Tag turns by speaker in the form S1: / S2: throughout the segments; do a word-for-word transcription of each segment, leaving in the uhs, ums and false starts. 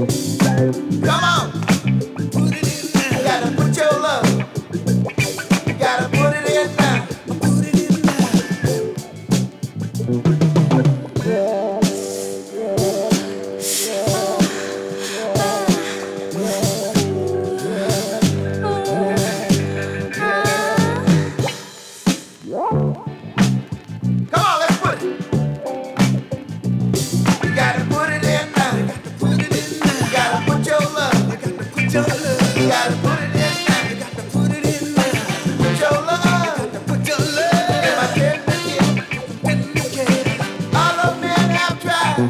S1: Come on, put it in now. You gotta put your love. You gotta put it in now. Put it in Come on, let's put it. You gotta put it in now. You gotta put it in now. You gotta put your love. You gotta put your love. You gotta put it in now. You gotta put it in now. Put your love. You gotta put your love. In my tender kid. All of men have tried.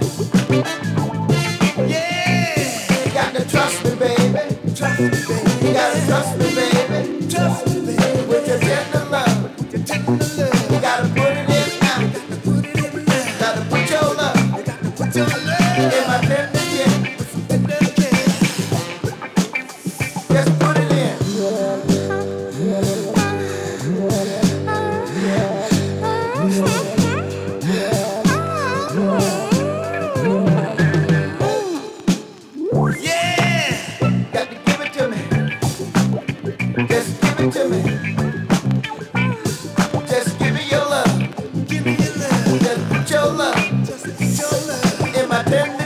S1: Yeah. You gotta trust me, baby. Trust me, baby. You gotta trust me, baby. Trust me, baby. With your tender love. With your tender love. You gotta put it in now. You gotta put it in now. You gotta put your love. You gotta put your love. In my tender kid. Tender kid. Just put it in. Yeah! Got to give it to me. Just give it to me. Just give me your love. Give me your love. Just put your love. Just put your love in my tender